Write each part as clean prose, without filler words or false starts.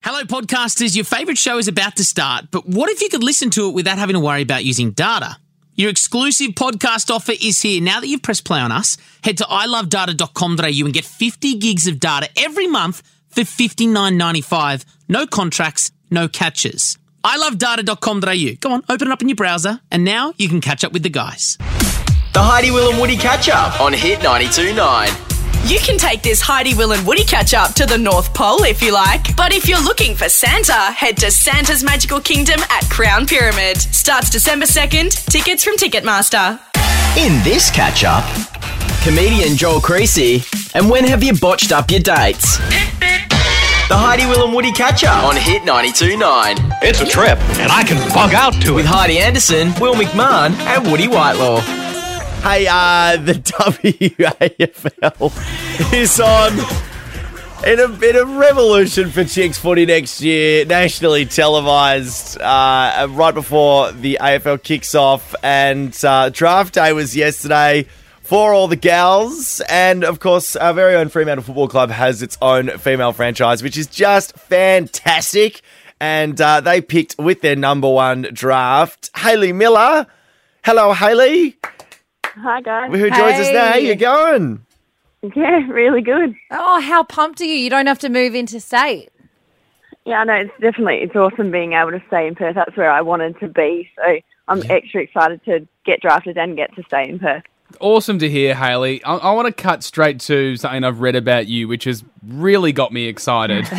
Hello, podcasters. Your favourite show is about to start, but what if you could listen to it without having to worry about using data? Your exclusive podcast offer is here. Now that you've pressed play on us, head to ilovedata.com.au and get 50 gigs of data every month for $59.95. No contracts, no catches. ilovedata.com.au. Go on, open it up in your browser, and now you can catch up with the guys. The Heidi, Will and Woody catch-up on Hit 92.9. You can take this Heidi, Will and Woody catch-up to the North Pole if you like. But if you're looking for Santa, head to Santa's Magical Kingdom at Crown Pyramid. Starts December 2nd. Tickets from Ticketmaster. In this catch-up, comedian Joel Creasy and when have you botched up your dates? The Heidi, Will and Woody catch-up on Hit 92.9. It's a trip, and I can bug out to With it. Heidi Anderson, Will McMahon and Woody Whitelaw. Hey, the WAFL is on in a revolution for Chicks footy next year, nationally televised right before the AFL kicks off, and draft day was yesterday for all the gals, and of course our very own Fremantle Football Club has its own female franchise, which is just fantastic, and they picked with their number one draft, Hayley Miller. Hello, Hayley. Hi, guys. Who joins us now? How you going? Yeah, really good. Oh, how pumped are you? You don't have to move interstate. Yeah, no, it's awesome being able to stay in Perth. That's where I wanted to be. So I'm extra excited to get drafted and get to stay in Perth. Awesome to hear, Hayley. I want to cut straight to something I've read about you, which has really got me excited.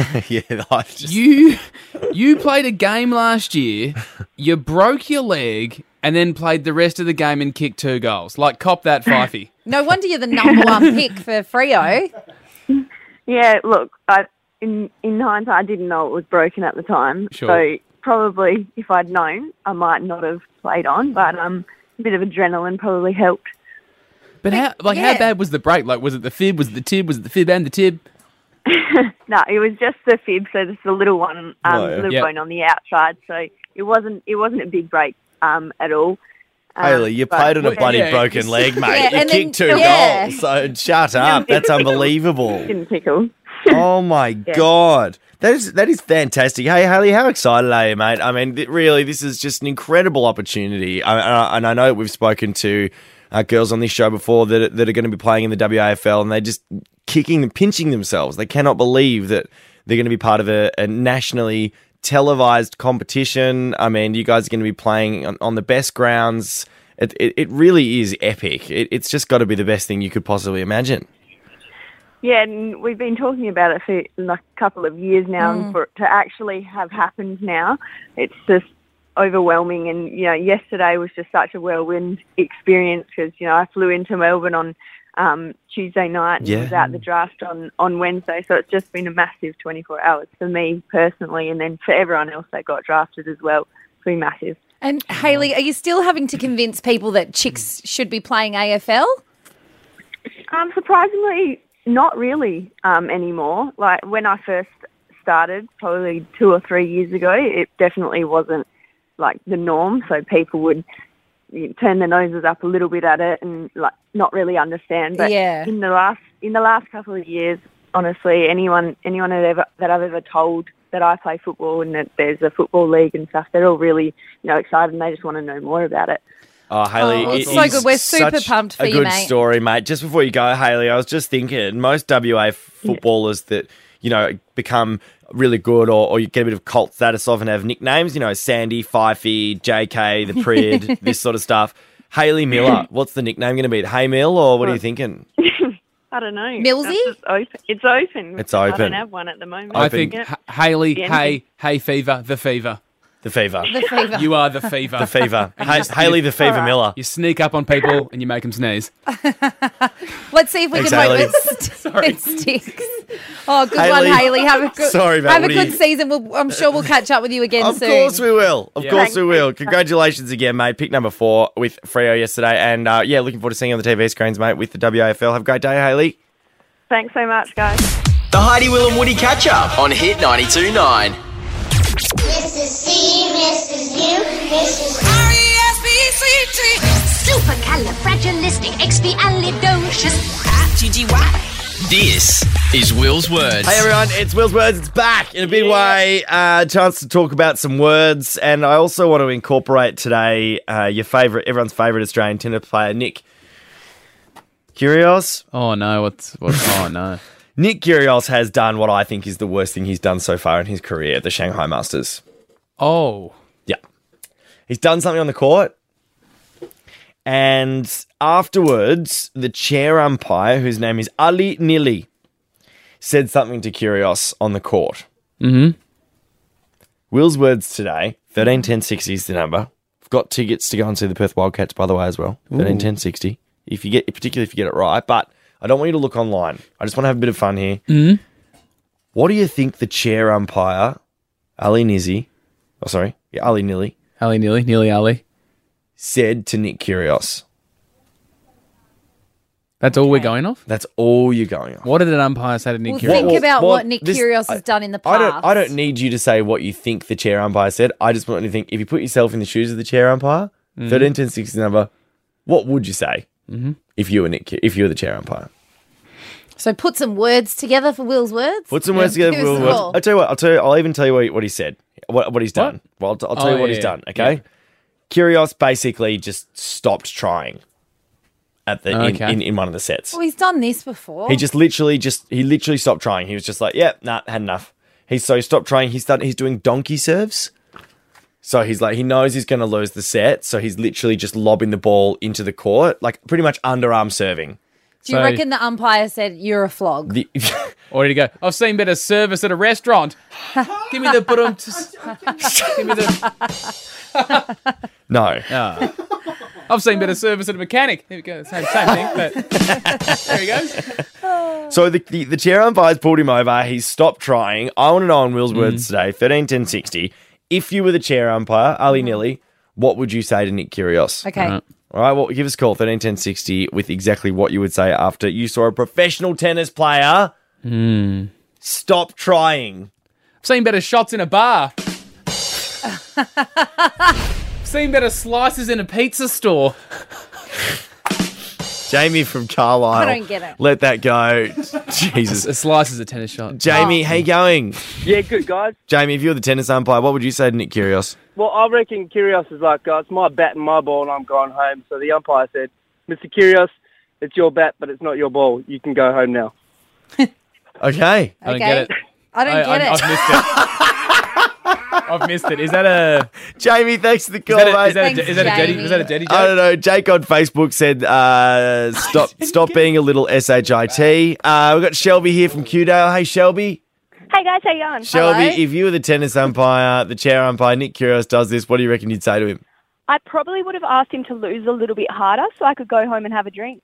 You played a game last year, you broke your leg, and then played the rest of the game and kicked 2 goals. Like, cop that, Fifey. No wonder you're the number one pick for Freo. Yeah, look, in hindsight, I didn't know it was broken at the time. Sure. So probably if I'd known, I might not have played on. But a bit of adrenaline probably helped. But how bad was the break? Like, was it the fib? Was it the tib? Was it the fib and the tib? No, it was just the fib. So just the little one, bone on the outside. So it wasn't a big break at all. Hayley, you played on a bloody broken leg, mate. Yeah, you kicked 2 goals, so shut up. That's unbelievable. Didn't tickle. Oh, my God. That is fantastic. Hey, Hayley, how excited are you, mate? I mean, really, this is just an incredible opportunity. And I know we've spoken to girls on this show before that are going to be playing in the WAFL, and they're just kicking and pinching themselves. They cannot believe that they're going to be part of a nationally televised competition. I mean, you guys are going to be playing on the best grounds. It really is epic. It's just got to be the best thing you could possibly imagine. Yeah, and we've been talking about it for like a couple of years now, and for it to actually have happened now, it's just overwhelming. And, yesterday was just such a whirlwind experience because, I flew into Melbourne on Tuesday night and was at the draft on Wednesday. So it's just been a massive 24 hours for me personally, and then for everyone else that got drafted as well. It's been massive. And Hayley, are you still having to convince people that Chicks should be playing AFL? Surprisingly, not really anymore. Like when I first started, probably 2 or 3 years ago, it definitely wasn't like the norm. So people would turn their noses up a little bit at it and like not really understand. But in the last couple of years, honestly, anyone that I've ever told that I play football and that there's a football league and stuff, they're all really excited and they just want to know more about it. Oh, Hayley, it's so good. We're super pumped for you, mate. A good story, mate. Just before you go, Hayley, I was just thinking, most WA footballers that, become really good or you get a bit of cult status of and have nicknames, Sandy, Fifey, JK, the Prid, this sort of stuff. Hayley Miller, what's the nickname going to be? Hey Mill, or what are you thinking? I don't know. Millsy? It's open. It's open. I don't have one at the moment. I think Hayley, hey Fever, the Fever. The Fever. The Fever. You are the Fever. The Fever. Hayley the Fever Miller. You sneak up on people and you make them sneeze. Let's see if we can hope it sticks. Oh, good one, Hayley. Have a good season. I'm sure we'll catch up with you again soon. Of course we will. Of course we will. Congratulations again, mate. Pick number 4 with Freo yesterday. And, looking forward to seeing you on the TV screens, mate, with the WAFL. Have a great day, Hayley. Thanks so much, guys. The Heidi, Will and Woody catch-up on Hit 92.9. Mrs. C, Mrs. U, Mrs. R-E-S-P-C-T, supercalifragilisticexpialidocious, GGY. This is Will's Words. Hey everyone, it's Will's Words. It's back in a big way. Chance to talk about some words, and I also want to incorporate today everyone's favourite Australian tennis player, Nick Kyrgios. Oh no, oh no. Nick Kyrgios has done what I think is the worst thing he's done so far in his career at the Shanghai Masters. Oh. Yeah. He's done something on the court, and afterwards, the chair umpire, whose name is Ali Nili, said something to Kyrgios on the court. Mm-hmm. Will's Words today, 131060 is the number. I've got tickets to go and see the Perth Wildcats, by the way, as well. 131060, particularly if you get it right. But I don't want you to look online. I just want to have a bit of fun here. Mm-hmm. What do you think the chair umpire, Ali Nili, Nearly Ali, said to Nick Kyrgios? That's all we're going off? That's all you're going off. What did an umpire say to Nick Kyrgios? Think about what Nick Kyrgios has done in the past. I don't need you to say what you think the chair umpire said. I just want you to think, if you put yourself in the shoes of the chair umpire, 131060 number, what would you say if you were the chair umpire? So put some words together for Will's Words. Put some words together for Will's Words. I'll tell you what. I'll even tell you what he said. What he's done. Well, I'll tell you what he's done. Okay. Yeah. Kyrgios basically just stopped trying at the in one of the sets. Well, he's done this before. He literally stopped trying. He was just like, yeah, nah, had enough. He stopped trying. He's doing donkey serves. So he's like, he knows he's going to lose the set. So he's literally just lobbing the ball into the court, like pretty much underarm serving. Do you reckon the umpire said, you're a flog? Or did he go, I've seen better service at a restaurant. Give me the bottom. Give me the... No. I've seen better service at a mechanic. There we go. Same thing. But there he goes. So the chair umpire's pulled him over. He's stopped trying. I want to know on Will's Words today, 131060, if you were the chair umpire, Ali Nili, what would you say to Nick Kyrgios? Okay. All right, well, give us a call, 131060, with exactly what you would say after you saw a professional tennis player stop trying. I've seen better shots in a bar. Seen better slices in a pizza store. Jamie from Carlisle. I don't get it. Let that go. Jesus. A slice is a tennis shot. Jamie, how you going? Yeah, good, guys. Jamie, if you were the tennis umpire, what would you say to Nick Kyrgios? Well, I reckon Kyrgios is like, it's my bat and my ball and I'm going home. So the umpire said, Mr. Kyrgios, it's your bat, but it's not your ball. You can go home now. Okay. I don't get it. I don't get it. I've missed it. I've missed it. Is that a... Jamie, thanks for the call, mate. Is that a daddy joke? I don't know. Jake on Facebook said, stop being a little SHIT. We've got Shelby here from Qdale. Hey, Shelby. Hey, guys. How you going? Shelby, Hello. if you were the tennis umpire, the chair umpire, Nick Kyrgios does this, what do you reckon you'd say to him? I probably would have asked him to lose a little bit harder so I could go home and have a drink.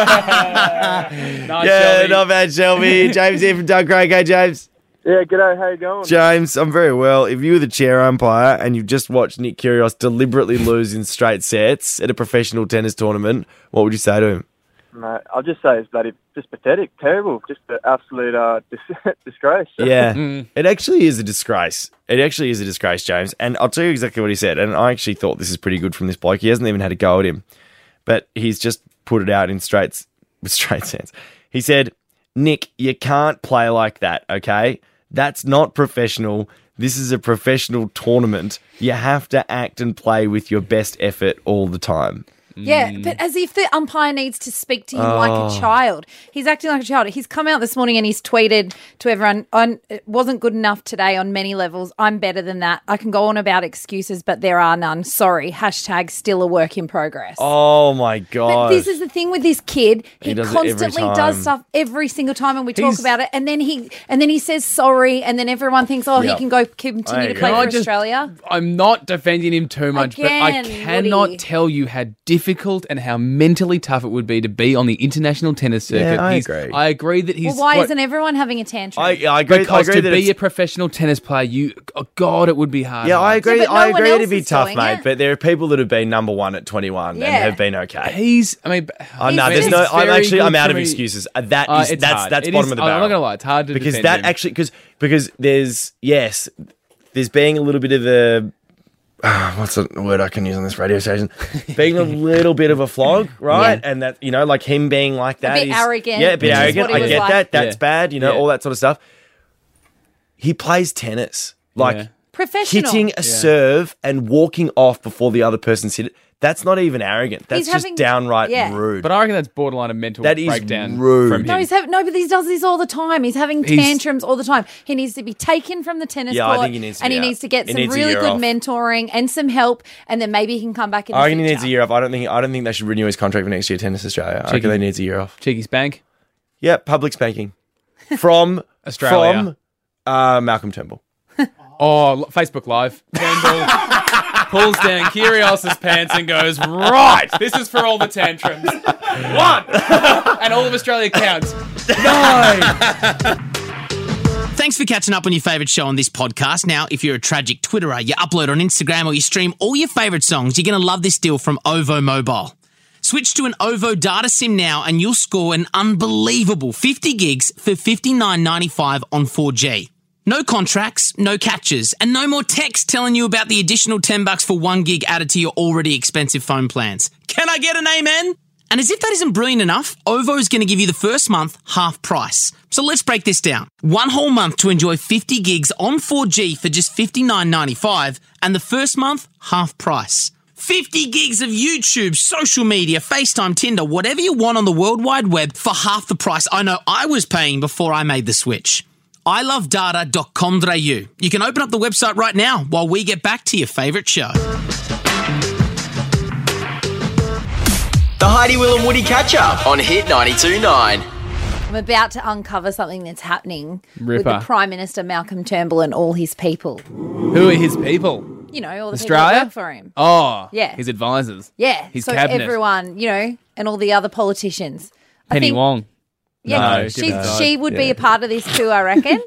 Nice, Shelby. Not bad, Shelby. James here from Doug Craig. Hey, James. Yeah, g'day. How you going? James, I'm very well. If you were the chair umpire and you've just watched Nick Kyrgios deliberately lose in straight sets at a professional tennis tournament, what would you say to him? Mate, I'll just say it's bloody just pathetic, terrible, just an absolute disgrace. Yeah, It actually is a disgrace. It actually is a disgrace, James. And I'll tell you exactly what he said. And I actually thought this is pretty good from this bloke. He hasn't even had a go at him, but he's just put it out in straight sense. He said, Nick, you can't play like that, okay? That's not professional. This is a professional tournament. You have to act and play with your best effort all the time. Yeah, but as if the umpire needs to speak to him like a child. He's acting like a child. He's come out this morning and he's tweeted to everyone, it wasn't good enough today on many levels. I'm better than that. I can go on about excuses, but there are none. Sorry. # still a work in progress. Oh, my God. But this is the thing with this kid. He does constantly does stuff every single time and we talk about it. And then he says sorry and then everyone thinks, he can go continue to play for Australia. I'm not defending him too much, but I cannot tell you how difficult and how mentally tough it would be to be on the international tennis circuit. Yeah, I agree. I agree that he's... Well, why isn't everyone having a tantrum? I agree. Because I agree to be a professional tennis player, God, it would be hard. Yeah, I agree. but no I one agree else to be is tough, doing mate. it. But there are people that have been number one at 21 and have been okay. I'm out of excuses. That's bottom of the barrel. I'm not going to lie, it's hard to because defend that him. actually because there's being a little bit of what's the word I can use on this radio station? Being a little bit of a flog, right? Yeah. And that, like him being like that. A bit arrogant. Yeah, a bit which is arrogant. what he I was get like. that. That's bad, all that sort of stuff. He plays tennis. Professional. Hitting a serve and walking off before the other person's hit it. That's not even arrogant. That's He's just having- downright yeah. rude. But I reckon that's borderline a mental That is breakdown rude. from him. But he does this all the time. He's having tantrums all the time. He needs to be taken from the tennis Yeah, I court, think he needs to and be he out. needs to get He some needs a really year good off. mentoring and some help, and then maybe he can come back in the I reckon he future. needs a year off. I don't think they should renew his contract for next year, Tennis Australia. I reckon they needs a year off. Cheeky spank. Yeah, public spanking. From Australia. From Malcolm Turnbull. Oh, Facebook Live. Turnbull pulls down Kyrgios' pants and goes, right, this is for all the tantrums. 1. And all of Australia counts. 9. Thanks for catching up on your favourite show on this podcast. Now, if you're a tragic Twitterer, you upload on Instagram or you stream all your favourite songs, you're going to love this deal from OVO Mobile. Switch to an OVO data SIM now and you'll score an unbelievable 50 gigs for $59.95 on 4G. No contracts, no catches, and no more text telling you about the additional $10 for 1 gig added to your already expensive phone plans. Can I get an amen? And as if that isn't brilliant enough, OVO is going to give you the first month half price. So let's break this down. 1 whole month to enjoy 50 gigs on 4G for just $59.95, and the first month half price. 50 gigs of YouTube, social media, FaceTime, Tinder, whatever you want on the World Wide Web for half the price I know I was paying before I made the switch. ilovedata.com.au. You can open up the website right now while we get back to your favourite show. The Heidi, Will and Woody catch-up on Hit 92.9. I'm about to uncover something that's happening with Ripper. the Prime Minister Malcolm Turnbull and all his people. Who are his people? All the people Australia? that work for him. Oh, Yeah. his advisors. Yeah, His so cabinet. everyone, and all the other politicians. I Penny think- Wong. Yeah, No, different side. she would be a part of this too, I reckon.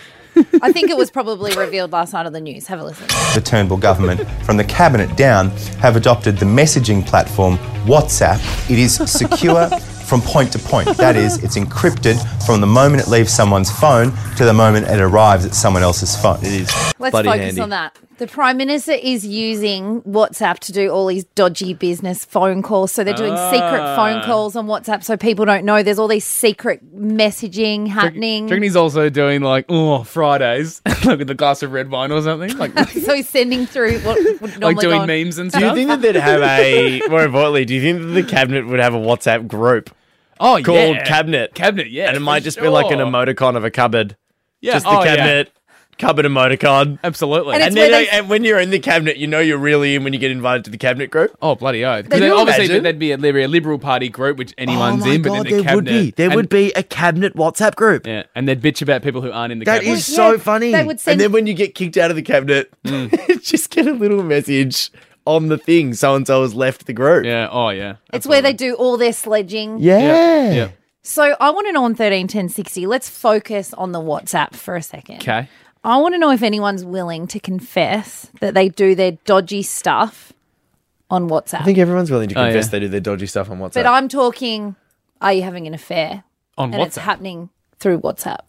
I think it was probably revealed last night on the news. Have a listen. The Turnbull government, from the cabinet down, have adopted the messaging platform WhatsApp. It is secure from point to point. That is, it's encrypted from the moment it leaves someone's phone to the moment it arrives at someone else's phone. It is Let's focus on that. The Prime Minister is using WhatsApp to do all these dodgy business phone calls. So they're doing secret phone calls on WhatsApp so people don't know. There's all these secret messaging happening. Do you reckon he's also doing Fridays, like with a glass of red wine or something? Like So he's sending through what would normally like doing go on. memes and Do stuff? you think that they'd have more importantly, do you think that the cabinet would have a WhatsApp group called Cabinet? Cabinet, yeah. And it for might just be like an sure. emoticon of a cupboard. Yeah. Just the oh, yeah. cabinet, cupboard emoticon. Absolutely. And And where then, they- and when you're in the cabinet, you're really in when you get invited to the cabinet group. Oh, bloody oath. They Because do. obviously Imagine. there'd be a Liberal Party group which anyone's in, but then the there cabinet. would be. There and- would be a cabinet WhatsApp group. Yeah, and they'd bitch about people who aren't in the That cabinet. is so funny. they would send- And then when you get kicked out of the cabinet, just get a little message on the thing. So-and-so has left the group. Yeah, oh yeah. It's where they do all their sledging. Yeah. Yeah. So I want to know on 131060, let's focus on the WhatsApp for a second. Okay. I want to know if anyone's willing to confess that they do their dodgy stuff on WhatsApp. I think everyone's willing to Oh, confess yeah. they do their dodgy stuff on WhatsApp. But I'm talking, are you having an affair? On And it's WhatsApp. happening through WhatsApp.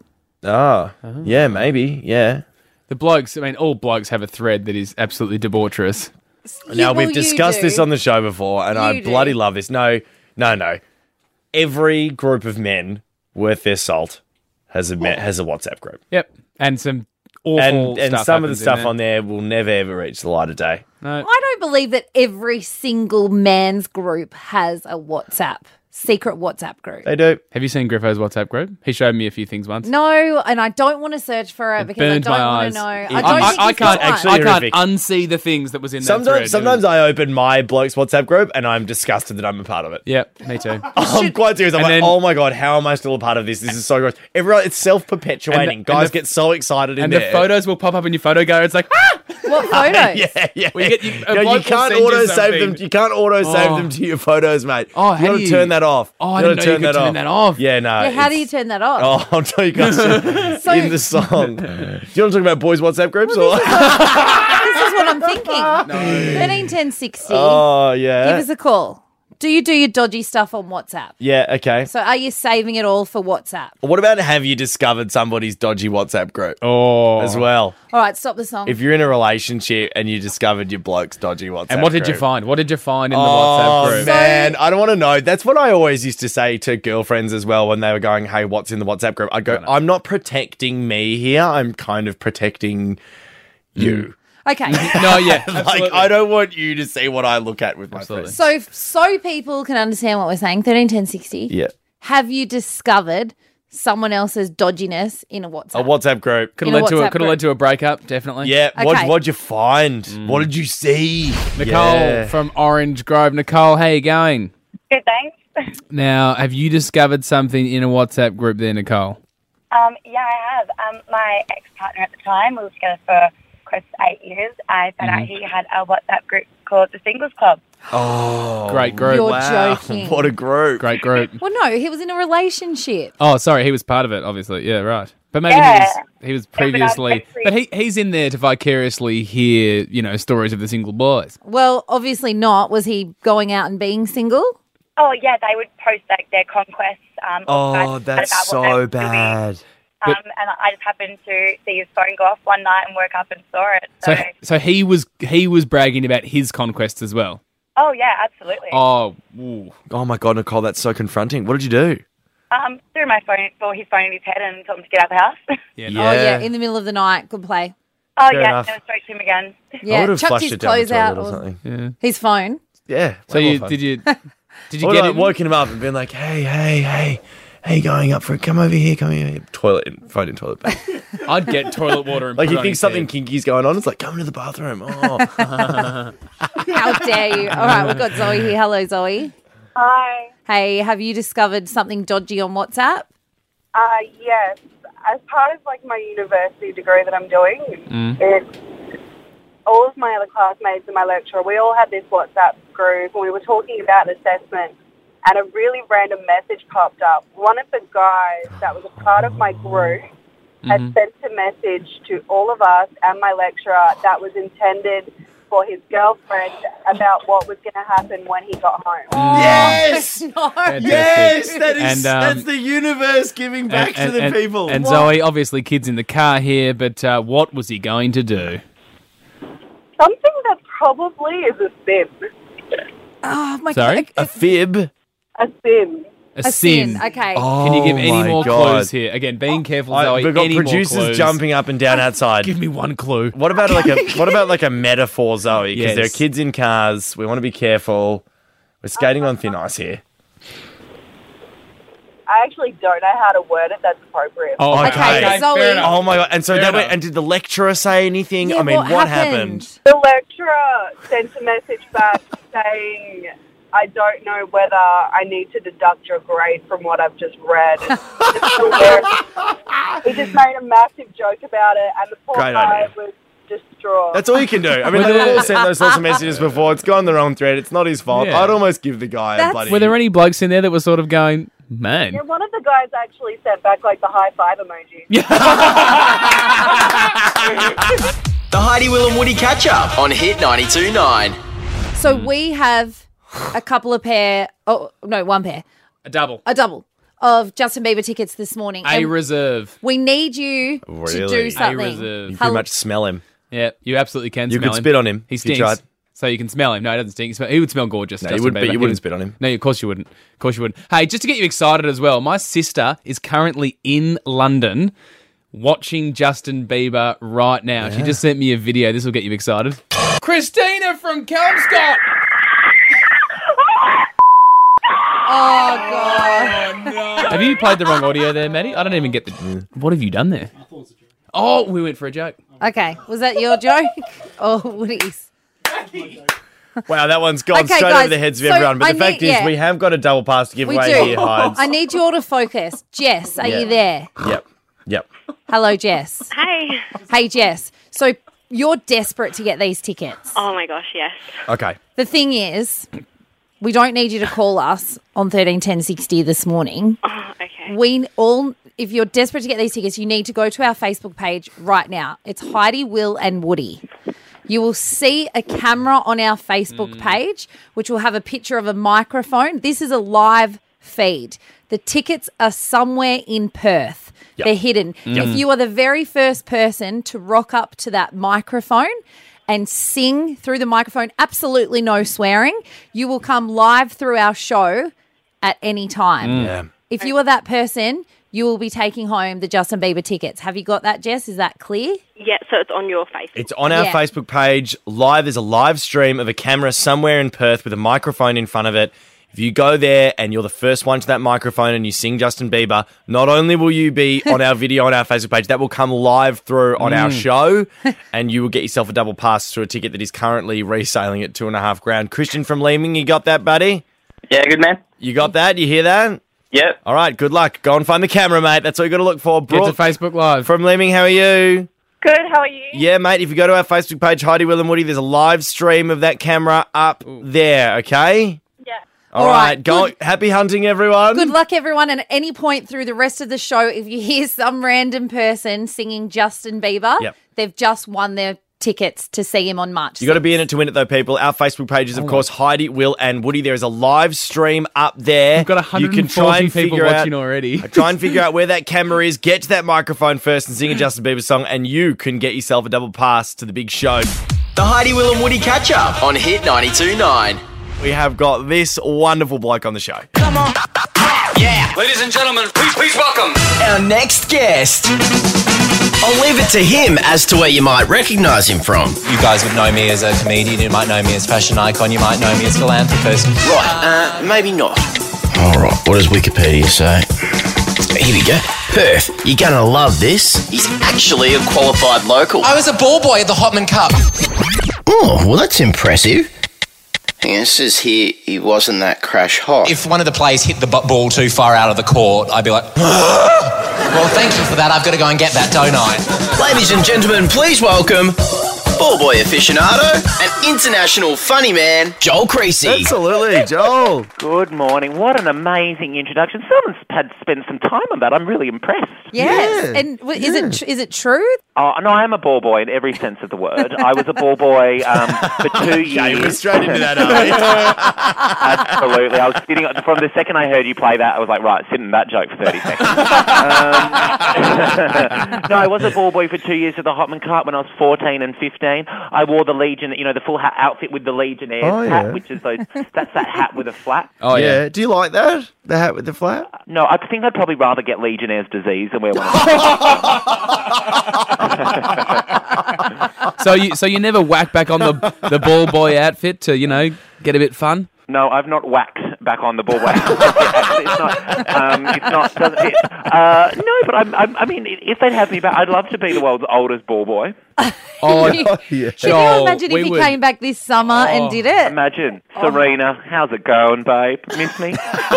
Yeah, maybe. Yeah. The blokes, all blokes have a thread that is absolutely debaucherous. Now, well, we've you discussed do. this on the show before, and I You do. bloody love this. No. Every group of men worth their salt has a WhatsApp group. Yep. And some awful And stuff some of the happens in stuff there. on there will never, ever reach the light of day. No. I don't believe that every single man's group has a secret WhatsApp group. They do. Have you seen Griffo's WhatsApp group? He showed me a few things once. No, and I don't want to search for it because I burned don't my want eyes. to know. It- I don't think I he's can't got one. actually- I can't horrific. unsee the things that was in that thread. Sometimes I open my bloke's WhatsApp group and I'm disgusted that I'm a part of it. Yep, me too. I'm quite serious. I'm And like, then- oh my God, how am I still a part of this? This is so gross. Everyone, it's self-perpetuating. And Guys the- get so excited in And there. the photos will pop up in your photo gallery. It's like, What photos? Yeah. Well, you No, you can't auto save them. You can't auto save Oh. them to your photos, mate. Oh, you how got do to you- turn that off. Oh, I You didn't gotta know you could turn that off. Yeah, no. Yeah, how do you it's- turn that off? Oh, I'll tell you guys So- in the song. Do you want to talk about boys' WhatsApp groups? Or? This is what I'm thinking. 131060. Oh, yeah. Give us a call. do you do your dodgy stuff on WhatsApp? Yeah, okay. So are you saving it all for WhatsApp? What about have you discovered somebody's dodgy WhatsApp group? Oh. As well. All right, stop the song. If you're in a relationship and you discovered your bloke's dodgy WhatsApp And what did you group. find? What did you find in the WhatsApp group? Man, I don't want to know. That's what I always used to say to girlfriends as well when they were going, hey, what's in the WhatsApp group? I'd go, I'm not protecting me here. I'm kind of protecting you. Okay. No, yeah. Like, I don't want you to see what I look at with my friends. So people can understand what we're saying, 13 10 60. Yeah. Have you discovered someone else's dodginess in a WhatsApp? A WhatsApp group. Could have led to a breakup, definitely. Yeah. Okay. What'd you find? What did you see? Nicole from Orange Grove. Nicole, how you going? Good, thanks. Now, have you discovered something in a WhatsApp group there, Nicole? Yeah, I have. My ex-partner at the time, we were together for close to 8 years. I found out he had a WhatsApp group called the Singles Club. Oh. Great group. You're wow. joking. What a group. Great group. Well, no, he was in a relationship. Oh, sorry, he was part of it, obviously. Yeah, right. But maybe he was previously... But he's in there to vicariously hear, stories of the single boys. Well, obviously not. Was he going out and being single? Oh, yeah, they would post their conquests. That's so bad. And I just happened to see his phone go off one night and woke up and saw it. So he was bragging about his conquests as well. Oh, yeah, absolutely. Oh, ooh. Oh my God, Nicole, that's so confronting. What did you do? Threw my phone, or his phone in his head and told him to get out of the house. Oh, yeah, in the middle of the night. Good play. Oh, Fair yeah, enough. never spoke to him again. Yeah, would've chucked flushed his it down the clothes out. toilet or something. Yeah. His phone. Yeah. So did you I get would have him? woken him up and been like, hey, going up for it? Come over here, phone in toilet bag. I'd get toilet water and Like put it you on think his something head. kinky's going on, it's like, come to the bathroom. Oh. How dare you? All right, we've got Zoe here. Hello, Zoe. Hi. Hey, have you discovered something dodgy on WhatsApp? Yes. As part of my university degree that I'm doing, it's all of my other classmates and my lecturer, we all had this WhatsApp group and we were talking about assessment, and a really random message popped up. One of the guys that was a part of my group had sent a message to all of us and my lecturer that was intended for his girlfriend about what was going to happen when he got home. Yes! No. Yes! That is, And, that's the universe giving back to the people. And Zoe, obviously kids in the car here, but what was he going to do? Something that probably is a sin. Oh, my Sorry? God. A fib? A sin. A sin. Okay. Can you give any my more God. clues here? Again, being careful, Zoe. We've got any more producers clues? jumping up and down outside. Give me one clue. What about like a metaphor, Zoe? Because there are Yes. kids in cars. We want to be careful. We're skating on thin ice here. I actually don't know how to word it that's appropriate. Oh, Okay, Zoe. fair enough. Oh my God! And so Fair that went, enough. and did the lecturer say anything? Yeah, I mean, what happened? happened? The lecturer sent a message back saying, I don't know whether I need to deduct your grade from what I've just read. He just made a massive joke about it, and the poor Great guy idea. was distraught. That's all you can do. I mean, they've all sent those sorts of messages before. It's gone the wrong thread. It's not his fault. Yeah. I'd almost give the guy a bloody... Were there any blokes in there that were sort of going, man? Yeah, one of the guys actually sent back the high five emoji. The Heidi, Will and Woody catch up on Hit 92.9. So we have a couple of one pair. A double. A double of Justin Bieber tickets this morning. A And reserve. we need you to Really? do A something. reserve. You pretty much smell him. Yeah, you absolutely can You smell could him. spit on him He if you stinks. tried. So you can smell him. No, he doesn't stink. He would smell gorgeous. No, you Justin wouldn't, but Bieber. you wouldn't spit on him. No, of course you wouldn't. Of course you wouldn't. Hey, just to get you excited as well, my sister is currently in London watching Justin Bieber right now. She just sent me a video. This will get you excited. Christina from Kelmscott! Oh, God. Oh, no. Have you played the wrong audio there, Maddie? I don't even get the... What have you done there? Oh, we went for a joke. Okay, was that your joke? Or Woody's? Wow, that one's gone Okay, straight guys, over the heads of so everyone. But I the fact need- is, yeah. we have got a double pass to give We away do. here, Hides. I need you all to focus. Jess, are you there? Yep. Hello, Jess. Hey. Hey, Jess. So you're desperate to get these tickets. Oh my gosh, yes. Okay. The thing is, we don't need you to call us on 13 10 60 this morning. Oh, okay. If you're desperate to get these tickets, you need to go to our Facebook page right now. It's Heidi, Will and Woody. you will see a camera on our Facebook page, which will have a picture of a microphone. This is a live feed. The tickets are somewhere in Perth. Yep. They're hidden. If you are the very first person to rock up to that microphone and sing through the microphone, absolutely no swearing, you will come live through our show at any time. Yeah. If you are that person, you will be taking home the Justin Bieber tickets. Have you got that, Jess? Is that clear? Yeah, so it's on your Facebook. It's on our Yeah. Facebook page. Live, there's a live stream of a camera somewhere in Perth with a microphone in front of it. If you go there and you're the first one to that microphone and you sing Justin Bieber, not only will you be on our video on our Facebook page, that will come live through on our show, and you will get yourself a double pass through a ticket that is currently reselling at $2,500. Christian from Leeming, you got that, buddy? Yeah, good man. You got that? You hear that? Yep. All right, good luck. Go and find the camera, mate. That's all you got to look for. Get to Facebook Live. From Leeming, how are you? Good, how are you? Yeah, mate, if you go to our Facebook page, Heidi, Will and Woody, there's a live stream of that camera up there, okay? Yeah. All right, go. Happy hunting, everyone. Good luck, everyone. And at any point through the rest of the show, if you hear some random person singing Justin Bieber, Yep. they've just won their tickets to see him on March. You got to be in it to win it, though, people. Our Facebook page is, of course, Heidi, Will, and Woody. There is a live stream up there. We've got 140 people watching already. Try and figure out where that camera is. Get to that microphone first and sing a Justin Bieber song, and you can get yourself a double pass to the big show. The Heidi, Will and Woody catch up on Hit 92.9. We have got this wonderful bloke on the show. Come on. Yeah. Ladies and gentlemen, please welcome Our next guest. I'll leave it to him as to where you might recognise him from. You guys would know me as a comedian, you might know me as fashion icon, you might know me as philanthropist. Right, maybe not. All right, what does Wikipedia say? Here we go. Perth, you're going to love this. He's actually a qualified local. I was a ball boy at the Hotman Cup. Oh, well, that's impressive. Hang on, it says here he wasn't that crash hot. If one of the players hit the ball too far out of the court, I'd be like, well, thank you for that. I've got to go and get that, don't I? Ladies and gentlemen, please welcome ball boy aficionado and international funny man, Joel Creasy. Absolutely, Joel. Good morning. What an amazing introduction. Someone's had to spend some time on that. I'm really impressed. Yes. And is it true? Oh, no, I am a ball boy in every sense of the word. I was a ball boy for 2 years. Yeah, you were straight into that, aren't Absolutely. I was sitting, from the second I heard you play that, I was like, right, sit in that joke for 30 seconds. No, I was a ball boy for 2 years at the Hotman Cup when I was 14 and 15. I wore the Legion, the full hat outfit with the Legionnaires hat, which is that's that hat with a flap. Oh, yeah. Do you like that? The hat with the flap? No, I think I'd probably rather get Legionnaire's disease than wear one. So you never whack back on the ball boy outfit to, get a bit fun? No, I've not whacked back on the ball boy. It's not. Doesn't it? No, but I mean, if they'd have me back, I'd love to be the world's oldest ball boy. Oh, Can yeah. you imagine if you came back this summer and did it? Imagine. Serena, how's it going, babe? Miss me?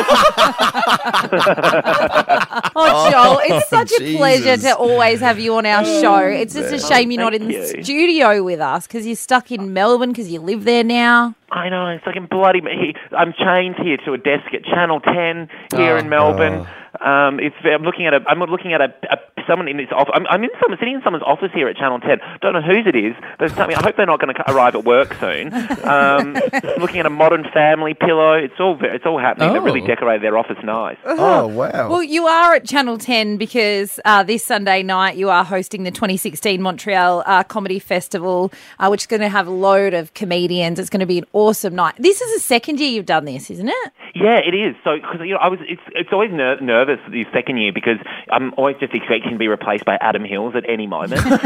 Oh, Joel, it's such a pleasure to always have you on our show. It's just a shame you're not in the studio with us because you're stuck in Melbourne because you live there now. I know, it's like I'm chained here to a desk at Channel 10 here in Melbourne. I'm looking at someone in this office. I'm sitting in someone's office here at Channel 10. Don't know whose it is. I hope they're not going to arrive at work soon. Looking at a Modern Family pillow. It's all happening. They really decorated their office nice. Oh, wow. Well, you are at Channel 10 because this Sunday night you are hosting the 2016 Montreal Comedy Festival, which is going to have a load of comedians. It's going to be an awesome night. This is the second year you've done this, isn't it? Yeah, it is. So, because it's always nervous the second year because I'm always just expecting to be replaced by Adam Hills at any moment. But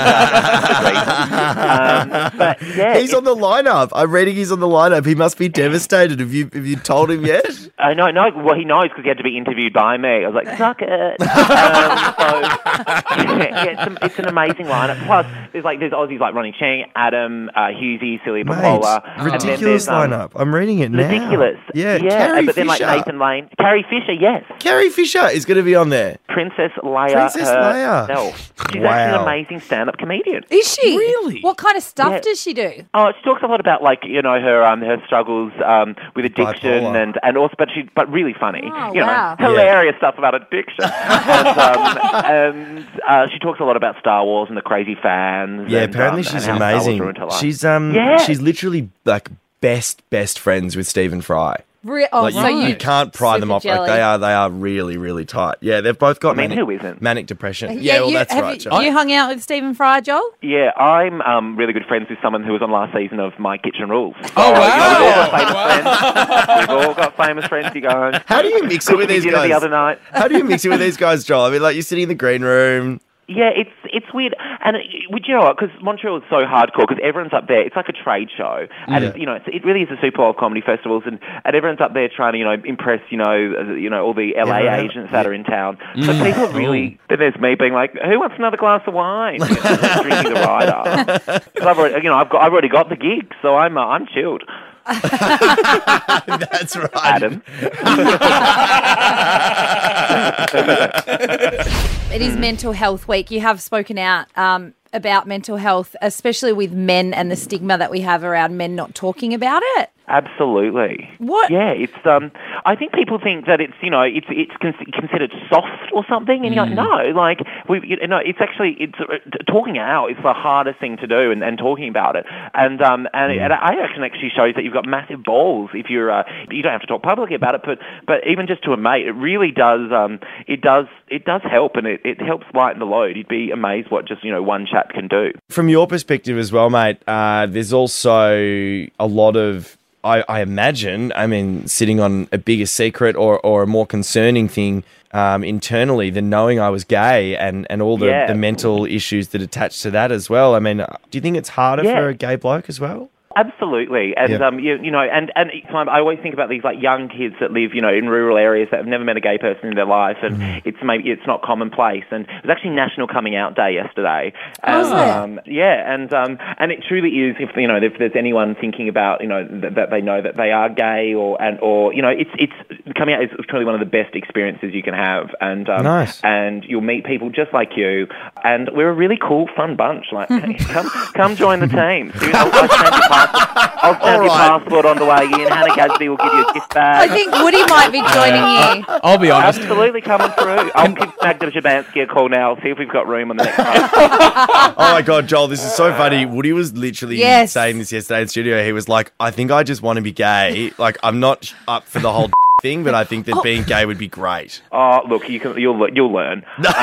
yeah, he's on the lineup. I'm reading he's on the lineup. He must be devastated. Have you told him yet? No. Well, he knows because he had to be interviewed by me. I was like, suck it. It's an amazing lineup. Plus, there's Aussies like Ronnie Cheng, Adam, Hughesy, Celia Popola. Ridiculous lineup. I'm reading it now. Ridiculous. Yeah, Carrie but then Fisher. like Nathan Lane. Carrie Fisher, yes. Carrie Fisher is going to be on there. Princess Leia Princess Leia. herself. She's actually an amazing stand-up comedian. Is she? Really? What kind of stuff Yeah. does she do? Oh, she talks a lot about her struggles with addiction Bipolar. and also, but really funny. Oh, you know, wow. hilarious stuff about addiction. and she talks a lot about Star Wars and the crazy fans. Yeah, and, apparently and she's how Star Wars amazing. ruined her life. She's literally like best friends with Stephen Fry. So you can't pry them off. jelly. Like they are really, really tight. Yeah, they've both got who isn't? manic depression. Yeah, well, that's right. Have you hung out with Stephen Fry, Joel? Yeah, I'm really good friends with someone who was on last season of My Kitchen Rules. Oh, wow. We've all got famous friends you go home. How do you mix it with these guys? The other night. How do you mix it with these guys, Joel? I mean, like you're sitting in the green room. Yeah, it's weird, and you know what? Because Montreal is so hardcore because everyone's up there. It's like a trade show, and it really is a Super Bowl of comedy festivals, and everyone's up there trying to impress all the LA agents that are in town. So people are really. Then there's me being like, who wants another glass of wine? Drinking the rider. Because I've already got the gig, so I'm chilled. That's right, Adam. It is Mental Health Week. You have spoken out about mental health, especially with men and the stigma that we have around men not talking about it. Absolutely. What? Yeah, it's. I think people think that it's considered soft or something, and you're like, no, like it's actually talking out is the hardest thing to do, and talking about it, and it actually shows that you've got massive balls if you're you don't have to talk publicly about it, but even just to a mate, it really does. It does help, and it helps lighten the load. You'd be amazed what just one chat can do. From your perspective as well, mate, there's also a lot of, I imagine, sitting on a bigger secret or a more concerning thing internally than knowing I was gay and all the mental issues that attach to that as well. I mean, do you think it's harder for a gay bloke as well? Absolutely, and I always think about these like young kids that live, in rural areas that have never met a gay person in their life, and it's not commonplace. And it was actually National Coming Out Day yesterday. And it truly is. If there's anyone thinking about that they know that they are gay or it's coming out is truly one of the best experiences you can have. And nice. And you'll meet people just like you, and we're a really cool, fun bunch. Like, come join the team. I'll send your passport on the way in. Hannah Gadsby will give you a gift bag. I think Woody might be joining you. I'll be honest. Absolutely coming through. I'll give Magda Szabanski a call now, see if we've got room on the next one. Oh my God, Joel, this is so funny. Woody was literally saying this yesterday in studio. He was like, I think I just want to be gay. Like, I'm not up for the whole thing, but I think that being gay would be great. Oh, look, you'll learn. You'll learn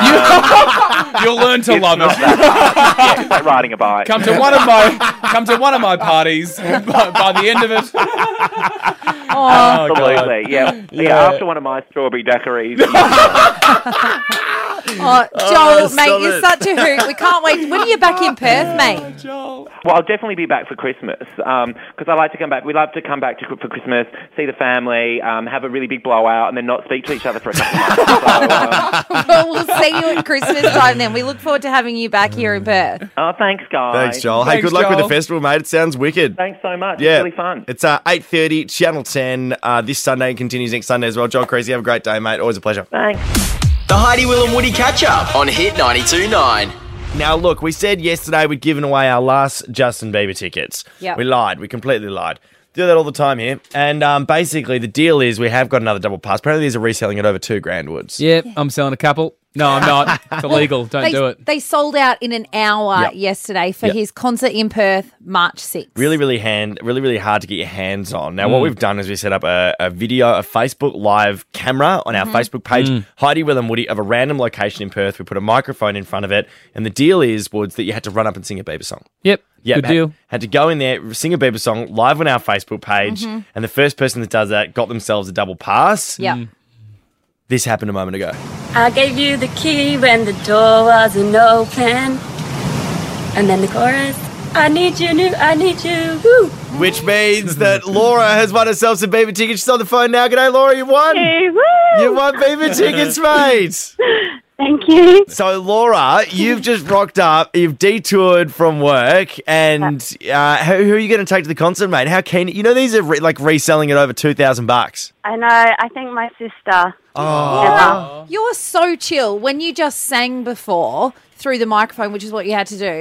to love it. It's like riding a bike. Come to one of my parties. By the end of it. Absolutely, yeah. After one of my strawberry daiquiris. Joel, mate, you're such a hoot. We can't wait. When are you back in Perth, mate? Well, I'll definitely be back for Christmas because I like to come back. We love to come back for Christmas, see the family, have a really big blowout, and then not speak to each other for a couple of months. So, Well, we'll see you at Christmas time then. We look forward to having you back here in Perth. Oh, thanks, guys. Thanks, Joel. Hey, good luck with the festival, mate. It sounds wicked. Thanks so much. Yeah. It's really fun. It's 8:30, Channel 10 this Sunday and continues next Sunday as well. Joel Creasy, have a great day, mate. Always a pleasure. Thanks. The Heidi, Will and Woody catch-up on Hit 92.9. Now, look, we said yesterday we'd given away our last Justin Bieber tickets. Yep. We lied. We completely lied. Do that all the time here. And basically, the deal is we have got another double pass. Apparently, these are reselling at over $2,000, Woods. Yep, I'm selling a couple. No, I'm not. It's illegal. Don't do it. They sold out in an hour yesterday for his concert in Perth, March 6th. Really hard to get your hands on. Now, what we've done is we set up a Facebook live camera on our Facebook page, Heidi, Will and Woody, of a random location in Perth. We put a microphone in front of it. And the deal is, Woods, that you had to run up and sing a Bieber song. Yep. Good deal. Had to go in there, sing a Bieber song live on our Facebook page. And the first person that does that got themselves a double pass. Yep. This happened a moment ago. I gave you the key when the door wasn't open. And then the chorus, I need you, woo. Which means that Laura has won herself some Bieber tickets. She's on the phone now. G'day, Laura, you won. Hey, woo. You won Bieber tickets, mate. Thank you. So, Laura, you've just rocked up. You've detoured from work. And who are you going to take to the concert, mate? How keen? You know, these are reselling at over $2,000. I know. I think my sister. Oh. You're so chill. When you just sang before through the microphone, which is what you had to do,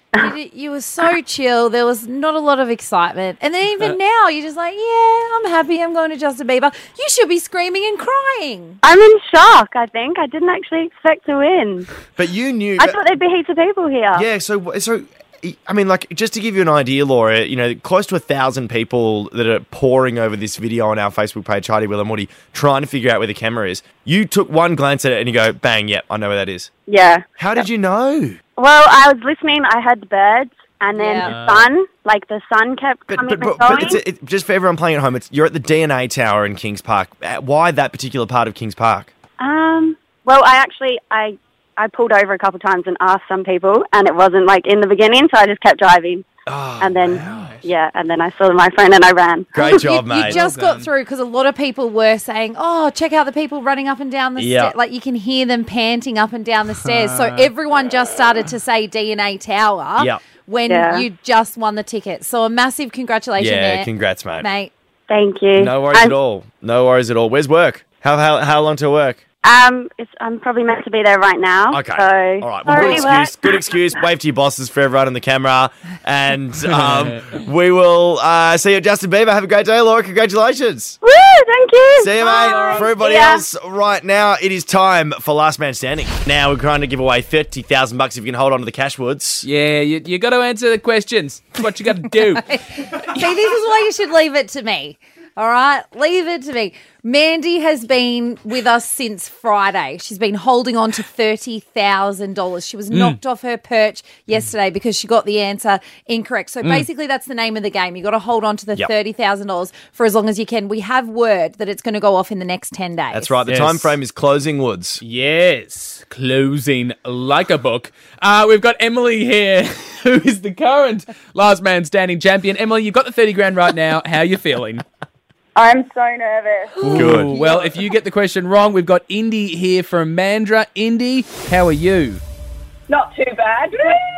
You were so chill. There was not a lot of excitement. And then even now, you're just like, yeah, I'm happy. I'm going to Justin Bieber. You should be screaming and crying. I'm in shock, I think. I didn't actually expect to win. But you knew. I thought there'd be heaps of people here. Yeah, so I mean, like, just to give you an idea, Laura, you know, close to 1,000 people that are poring over this video on our Facebook page, Heidi, Will and Woody, trying to figure out where the camera is. You took one glance at it and you go, bang, yep, I know where that is. Yeah. How did you know? Well, I was listening. I heard the birds, and then the sun kept coming and going. But just for everyone playing at home, you're at the DNA Tower in Kings Park. Why that particular part of Kings Park? Well, I pulled over a couple of times and asked some people, and it wasn't like in the beginning, so I just kept driving. And then, and then I saw my friend and I ran. Great job, mate. You just got through because a lot of people were saying, oh, check out the people running up and down the stairs. Like you can hear them panting up and down the stairs. So everyone just started to say DNA Tower when you just won the ticket. So a massive congratulations there. Yeah, congrats, mate. Thank you. No worries at all. No worries at all. Where's work? How long till work? I'm probably meant to be there right now. Okay. So all right. Well, good excuse. Wave to your bosses for everyone on the camera. And we will see you at Justin Bieber. Have a great day, Laura. Congratulations. Woo, thank you. See you, mate. For everybody else right now, it is time for Last Man Standing. Now we're trying to give away $30,000 if you can hold on to the Cashwoods. Yeah, you got to answer the questions. That's what you got to do. See, this is why you should leave it to me. All right, leave it to me. Mandy has been with us since Friday. She's been holding on to $30,000. She was knocked off her perch yesterday because she got the answer incorrect. So basically that's the name of the game. You've got to hold on to the $30,000 for as long as you can. We have word that it's going to go off in the next 10 days. That's right. The time frame is closing, Woods. Yes, closing like a book. We've got Emily here, who is the current Last Man Standing champion. Emily, you've got the 30 grand right now. How are you feeling? I'm so nervous. Good. Well, if you get the question wrong, we've got Indy here from Mandra. Indy, how are you? Not too bad.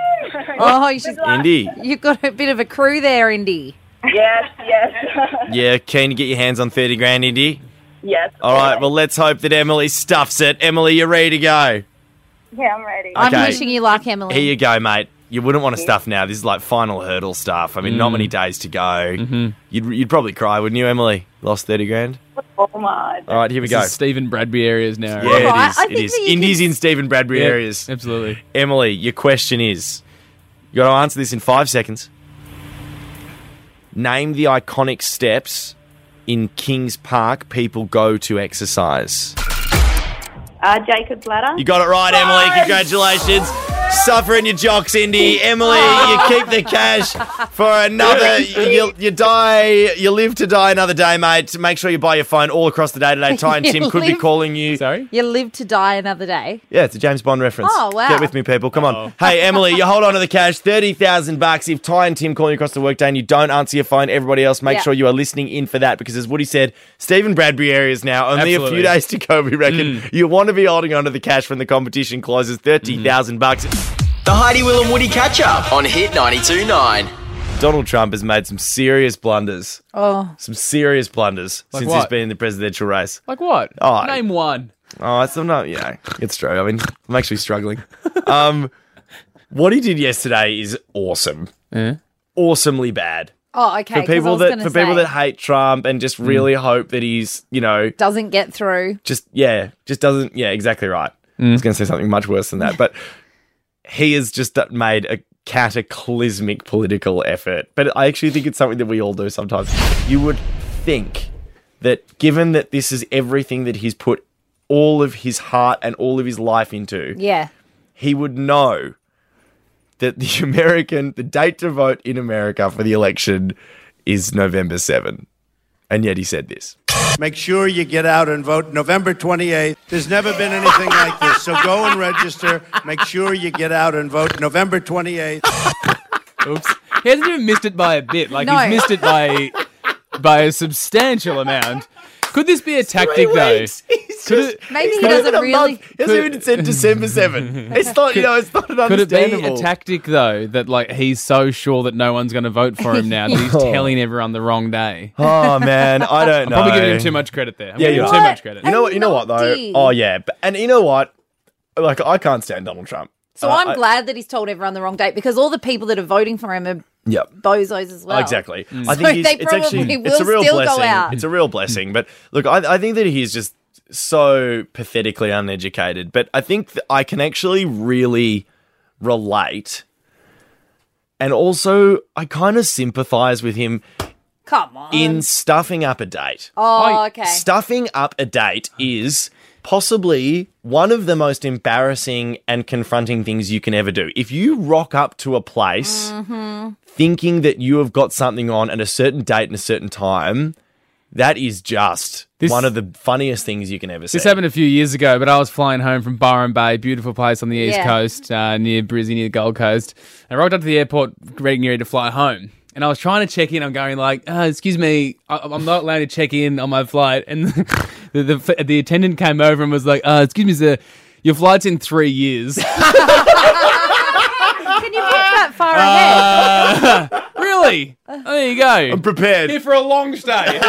Indy. You've got a bit of a crew there, Indy. Yes. Yeah, keen to get your hands on 30 grand, Indy? Yes. All right, well, let's hope that Emily stuffs it. Emily, you ready to go? Yeah, I'm ready. I'm wishing you luck, Emily. Here you go, mate. You wouldn't want to stuff now. This is like final hurdle stuff. I mean, not many days to go. Mm-hmm. You'd probably cry, wouldn't you, Emily? Lost 30 grand? Oh, my. All right, here we go. Stephen Bradbury areas now. Yeah, right. it is. Indy's in Stephen Bradbury areas. Absolutely. Emily, your question is, you got to answer this in 5 seconds. Name the iconic steps in Kings Park people go to exercise. Jacob's Ladder. You got it right, Emily. Congratulations. Suffering your jocks, Indy. Emily, you keep the cash for another. You live to die another day, mate. Make sure you buy your phone all across the day today. Ty and Tim could be calling you. Sorry? You live to die another day. Yeah, it's a James Bond reference. Oh, wow. Get with me, people. Come on. Hey, Emily, you hold on to the cash. $30,000. If Ty and Tim call you across the workday and you don't answer your phone, everybody else, make sure you are listening in for that because, as Woody said, Stephen Bradbury areas now. Only a few days to go, we reckon. You want to be holding on to the cash when the competition closes. $30,000. The Heidi, Will and Woody catch-up on Hit 92.9. Donald Trump has made some serious blunders. Oh. Some serious blunders Like since what? he's been in the presidential race. Like what? Oh, Name one. Oh, it's not. Yeah, it's true. I mean, I'm actually struggling. What he did yesterday is awesome. Awesomely bad. Oh, okay. For people that hate Trump and just really hope that he's, doesn't get through. Just doesn't. Yeah, exactly right. I was going to say something much worse than that, but he has just made a cataclysmic political effort. But I actually think it's something that we all do sometimes. You would think that given that this is everything that he's put all of his heart and all of his life into, he would know that the date to vote in America for the election is November 7. And yet he said this. Make sure you get out and vote November 28th. There's never been anything like this. So go and register. Make sure you get out and vote November 28th. Oops. He hasn't even missed it by a bit. Like, he's missed it by a substantial amount. Could this be a tactic, though? Maybe he doesn't really. He hasn't even said December 7. It's not, it's not an understandable. Could it be a tactic, though, that like he's so sure that no one's going to vote for him now that he's telling everyone the wrong day? Oh, man, I don't know. I'm probably giving him too much credit there. You're too much credit. You know what, though? Oh, yeah. And you know what? Like, I can't stand Donald Trump. So I'm glad that he's told everyone the wrong date because all the people that are voting for him are bozos as well. Exactly. So I think they probably will it's a real still blessing. go out. It's a real blessing. But look, I think that he's just so pathetically uneducated. But I think that I can actually really relate. And also, I kind of sympathise with him Come on. in stuffing up a date. Oh, okay. Stuffing up a date is possibly one of the most embarrassing and confronting things you can ever do. If you rock up to a place thinking that you have got something on at a certain date and a certain time, that is just one of the funniest things you can ever see. This happened a few years ago, but I was flying home from Byron Bay, beautiful place on the East Coast, near Brizzy, near the Gold Coast. And I rocked up to the airport getting ready to fly home. And I was trying to check in. I'm going like, excuse me, I'm not allowed to check in on my flight. And the attendant came over and was like, excuse me, sir, your flight's in 3 years. Can you book that far ahead? Really? There you go. I'm prepared. Here for a long stay.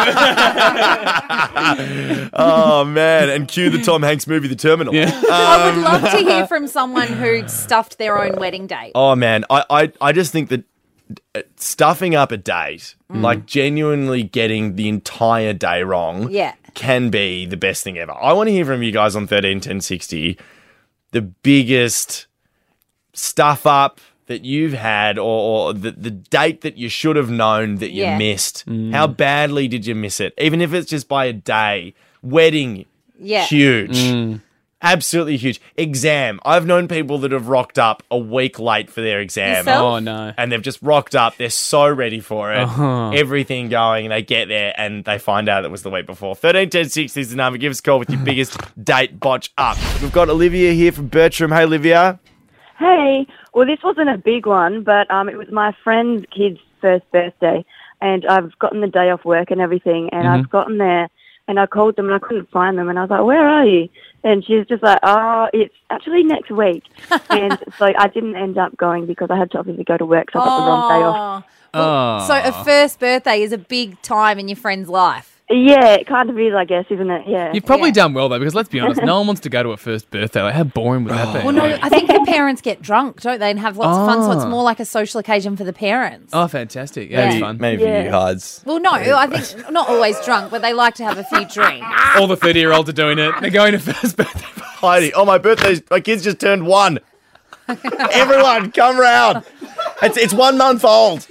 Oh, man. And cue the Tom Hanks movie, The Terminal. I would love to hear from someone who stuffed their own wedding date. Oh, man. I just think that stuffing up a date, like genuinely getting the entire day wrong, can be the best thing ever. I want to hear from you guys on 13 10 60 the biggest stuff up that you've had or the date that you should have known that you missed. How badly did you miss it? Even if it's just by a day. Wedding, huge. Absolutely huge. Exam. I've known people that have rocked up a week late for their exam. Yourself? Oh, no. And they've just rocked up. They're so ready for it. Everything going. And they get there and they find out it was the week before. 13 10 60 is the number. Give us a call with your biggest date botch up. We've got Olivia here from Bertram. Hey, Olivia. Hey, well, this wasn't a big one, but it was my friend's kid's first birthday, and I've gotten the day off work and everything, and I've gotten there, and I called them, and I couldn't find them, and I was like, where are you? And she's just like, oh, it's actually next week. And so I didn't end up going because I had to obviously go to work, so I got the wrong day off. Well, so a first birthday is a big time in your friend's life. Yeah, it kind of is, I guess, isn't it? Yeah. You've probably done well, though, because let's be honest, no one wants to go to a first birthday. Like, how boring would that be? Well, no, I think the parents get drunk, don't they, and have lots of fun, so it's more like a social occasion for the parents. Oh, fantastic. Yeah, it's fun. Maybe for you, Hards. Well, no, I think not always drunk, but they like to have a few drinks. All the 30-year-olds are doing it. They're going to first birthday. Heidi, my kid's just turned 1. Everyone, come round. It's 1 month old.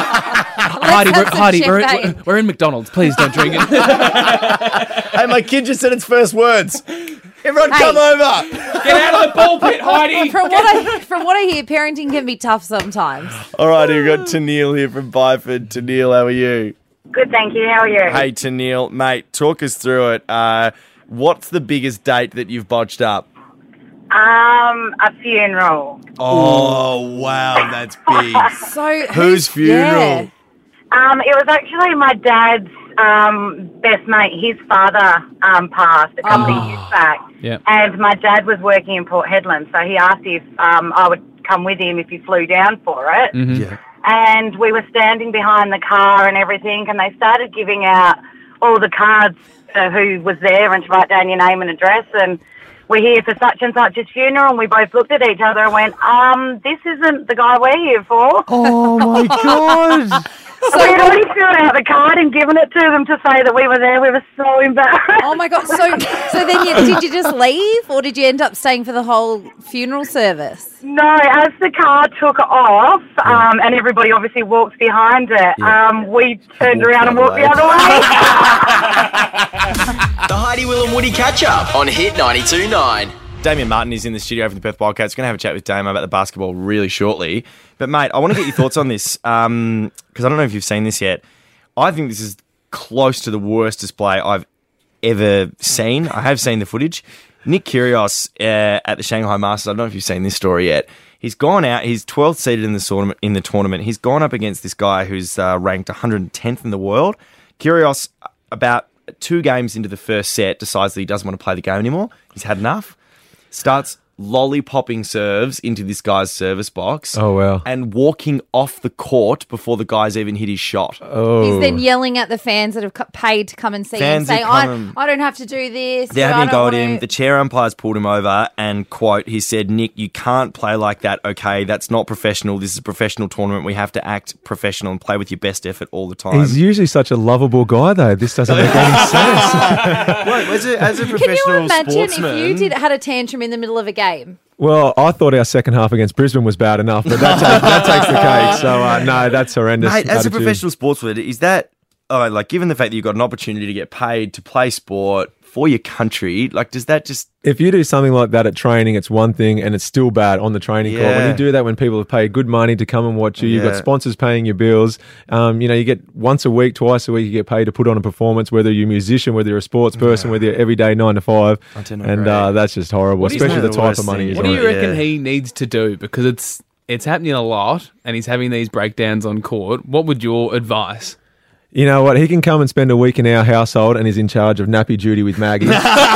Heidi, we're in McDonald's. Please don't drink it. Hey, my kid just said its first words. Everyone, come over. Get out of the pulpit, Heidi. From what I hear, parenting can be tough sometimes. All right, we've got Tennille here from Byford. Tennille, how are you? Good, thank you. How are you? Hey, Tennille, mate, talk us through it. What's the biggest date that you've botched up? A funeral. Oh, wow, that's big. So whose funeral? It was actually my dad's best mate. His father passed a couple of years back. Yeah. And my dad was working in Port Hedland, so he asked if I would come with him if he flew down for it. Mm-hmm. Yeah. And we were standing behind the car and everything, and they started giving out all the cards to who was there and to write down your name and address, and we're here for such and such's funeral, and we both looked at each other and went, this isn't the guy we're here for. Oh, my God. So we'd already filled out the card and given it to them to say that we were there. We were so embarrassed. Oh, my God. So then did you just leave, or did you end up staying for the whole funeral service? No, as the car took off, and everybody obviously walked behind it, we turned around and walked the other way. The Heidi, Will and Woody catch-up on Hit 92.9. Damien Martin is in the studio from the Perth Wildcats. We're going to have a chat with Damo about the basketball really shortly. But, mate, I want to get your thoughts on this because I don't know if you've seen this yet. I think this is close to the worst display I've ever seen. I have seen the footage. Nick Kyrgios at the Shanghai Masters, I don't know if you've seen this story yet. He's gone out. He's 12th seeded in the tournament. He's gone up against this guy who's ranked 110th in the world. Kyrgios, about 2 games into the first set, decides that he doesn't want to play the game anymore. He's had enough. Starts lollipopping serves into this guy's service box. Oh, wow. And walking off the court before the guy's even hit his shot. Oh. He's then yelling at the fans that have paid to come and see Fans him, that saying, come I don't have to do this. They're I having a don't go at wanna-" him. The chair umpires pulled him over and, quote, he said, Nick, you can't play like that, okay? That's not professional. This is a professional tournament. We have to act professional and play with your best effort all the time. He's usually such a lovable guy, though. This doesn't make any sense. Well, as a Can professional you imagine sportsman... if you had a tantrum in the middle of a game? Well, I thought our second half against Brisbane was bad enough, but that takes the cake. So, no, that's horrendous. Mate, as a attitude. professional sportsman, is that, like, given the fact that you've got an opportunity to get paid to play sport for your country, like, does that just... If you do something like that at training, it's one thing, and it's still bad on the training court. When Yeah. you do that, when people have paid good money to come and watch you, you've got Yeah. sponsors paying your bills. You get once a week, twice a week, you get paid to put on a performance, whether you're a musician, whether you're a sports person, whether you're every day 9 to 5. And that's just horrible, What do you- especially the the type worst of money thing. he's What do on. you reckon he needs to do? Because it's happening a lot, and he's having these breakdowns on court. What would your advice? You know what? He can come and spend a week in our household and he's in charge of nappy duty with Maggie.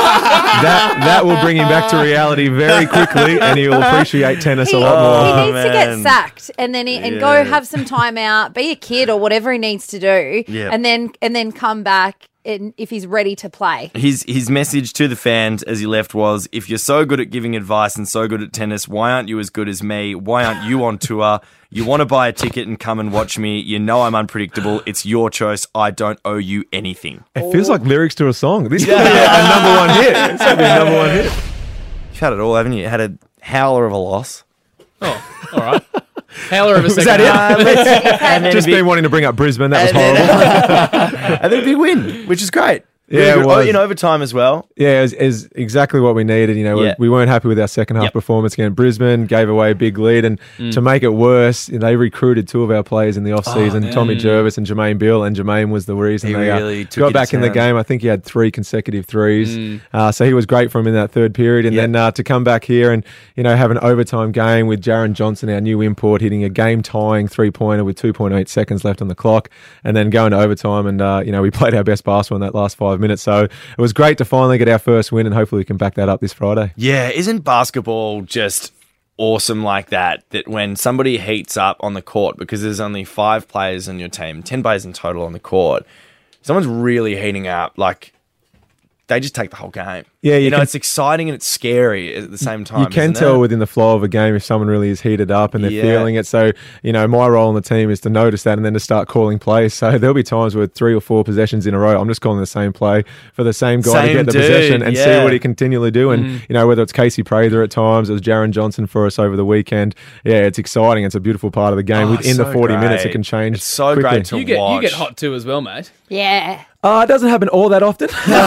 that will bring him back to reality very quickly and he will appreciate tennis a lot more. He needs to get sacked and then go have some time out, be a kid or whatever he needs to do, Yeah. and then come back if he's ready to play. His message to the fans as he left was, if you're so good at giving advice and so good at tennis, why aren't you as good as me? Why aren't you on tour? You want to buy a ticket and come and watch me. You know I'm unpredictable. It's your choice. I don't owe you anything. It feels like lyrics to a song. This could be a number one hit. This could be a number one hit. You've had it all, haven't you? Had a howler of a loss. Oh, all right. Howler of a Was second that it? half. And then Just a big- been wanting to bring up Brisbane. That was horrible. and then a big win, which is great. Yeah, Really it good. was. In overtime as well. Yeah, it was exactly what we needed. Yeah. We weren't happy with our second half performance against Brisbane, gave away a big lead. And to make it worse, they recruited two of our players in the off-season, Tommy Jervis and Jermaine Beale. And Jermaine was the reason He they really took got it back to in the town. game. I think he had 3 consecutive threes. So he was great for him in that third period. And then to come back here and, have an overtime game with Jaron Johnson, our new import, hitting a game-tying three-pointer with 2.8 seconds left on the clock. And then going to overtime and, we played our best basketball in that last 5 minutes. So it was great to finally get our first win, and hopefully we can back that up this Friday. Yeah, isn't basketball just awesome like that? That when somebody heats up on the court, because there's only 5 players on your team, 10 players in total on the court, someone's really heating up, like, they just take the whole game. Yeah, you can- it's exciting and it's scary at the same time. You can isn't tell it? within the flow of a game if someone really is heated up and they're Yeah. feeling it. So, my role on the team is to notice that and then to start calling plays. So there'll be times where 3 or 4 possessions in a row, I'm just calling the same play for the same guy to Same get the dude, possession and see yeah. what he continually do. And, whether it's Casey Prather at times, it was Jaron Johnson for us over the weekend. Yeah, it's exciting. It's a beautiful part of the game. Oh, Within the so 40 minutes, it great. can change. It's so quickly. great to You watch. get hot too as well, mate. Yeah. It doesn't happen all that often.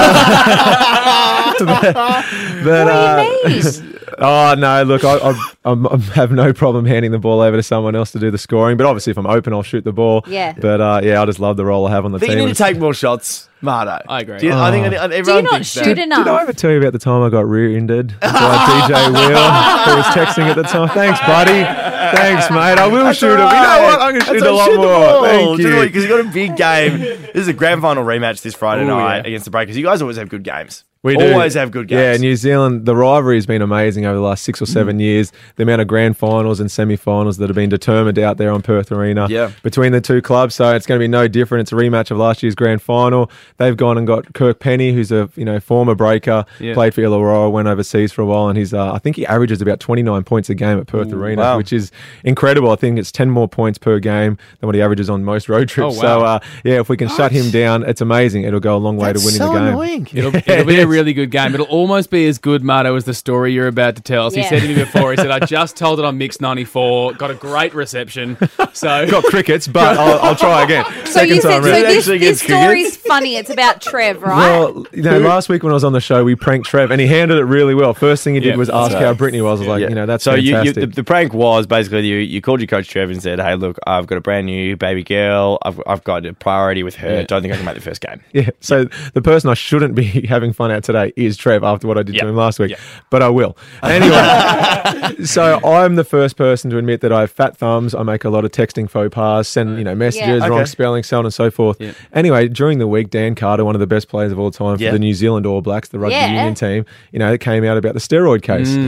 But, What do you mean? Oh, no, look, I have no problem handing the ball over to someone else to do the scoring. But obviously, if I'm open, I'll shoot the ball. Yeah. But, I just love the role I have on the But team. you need to take more shots, Marto. I agree. I think everyone Do you not thinks shoot that. enough? Did I ever tell you about the time I got rear-ended by DJ Wheel, who was texting at the time? Thanks, buddy. Thanks, mate. I will shoot it. You know what? I'm going to shoot a lot more. Thank you. Because you got a big game. This is a grand final rematch this Friday night yeah. against the Breakers. You guys always have good games. We do. Always have good games. Yeah, New Zealand, the rivalry has been amazing over the last 6 or 7 years. The amount of grand finals and semi-finals that have been determined out there on Perth Arena between the two clubs. So it's going to be no different. It's a rematch of last year's grand final. They've gone and got Kirk Penny, who's a former breaker, played for Illawarra, went overseas for a while, and he's I think he averages about 29 points a game at Perth Arena, which is incredible. I think it's 10 more points per game than what he averages on most road trips. Oh, wow. So if we can shut him down, it's amazing. It'll go a long way to winning the game. Annoying. It'll be a really good game. It'll almost be as good, Marto, as the story you're about to tell us. He Yeah. said to me before, he said, I just told it on Mix 94, got a great reception. So Got crickets, but I'll try again. So you Second said time so round. this story's funny. It's about Trev, right? Well, last week when I was on the show, we pranked Trev, and he handled it really well. First thing he did Yeah, was that's ask right. how Brittany was. I was like, that's so fantastic. the prank was basically you called your coach Trev and said, hey, look, I've got a brand new baby girl. I've got a priority with her. Yeah. Don't think I can make the first game. Yeah, so the person I shouldn't be having fun at today is Trev after what I did to him last week, but I will. Anyway, so I'm the first person to admit that I have fat thumbs. I make a lot of texting faux pas, send messages, Yeah. wrong Okay. spelling, so on and so forth. Yeah. Anyway, during the week, Dan Carter, one of the best players of all time for Yeah. the New Zealand All Blacks, the rugby Yeah. union team, it came out about the steroid case.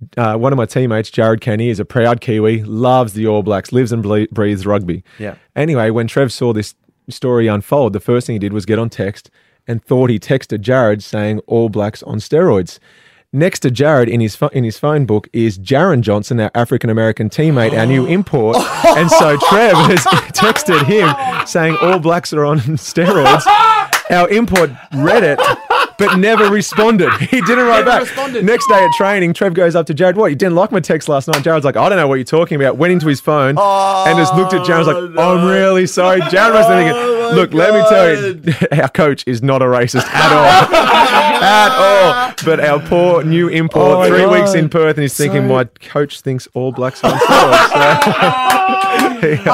one of my teammates, Jared Kenny, is a proud Kiwi, loves the All Blacks, lives and breathes rugby. Yeah. Anyway, when Trev saw this story unfold, the first thing he did was get on text and thought he texted Jared saying All Blacks on steroids. Next to Jared in his phone book is Jaron Johnson, our African-American teammate, our new import. And so Trev has texted him saying All Blacks are on steroids. Our import read it, but never responded. He didn't write back. Next day at training, Trev goes up to Jared. What, you didn't like my text last night? Jared's like, I don't know what you're talking about. Went into his phone and just looked at Jared. Was like, I'm really sorry. Jared was thinking, look, let me tell you, our coach is not a racist at all. At all. But our poor new import, 3 weeks in Perth, and he's thinking, my coach thinks All Blacks are on steroids.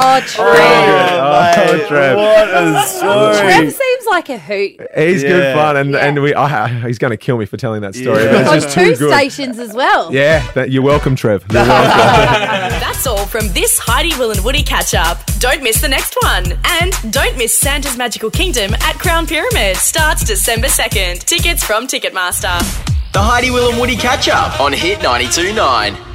Trev. What a story. Trev seems like a hoot. He's good fun, and he's going to kill me for telling that story. But it's On just 2 too good. stations as well. Yeah, you're welcome, Trev. You're welcome. That's all from this Heidi, Will and Woody catch-up. Don't miss the next one. And don't miss Santa's Magical Kingdom at Crown Pyramid. Starts December 2nd. Tickets from Ticketmaster. The Heidi, Will and Woody catch-up on Hit 92.9.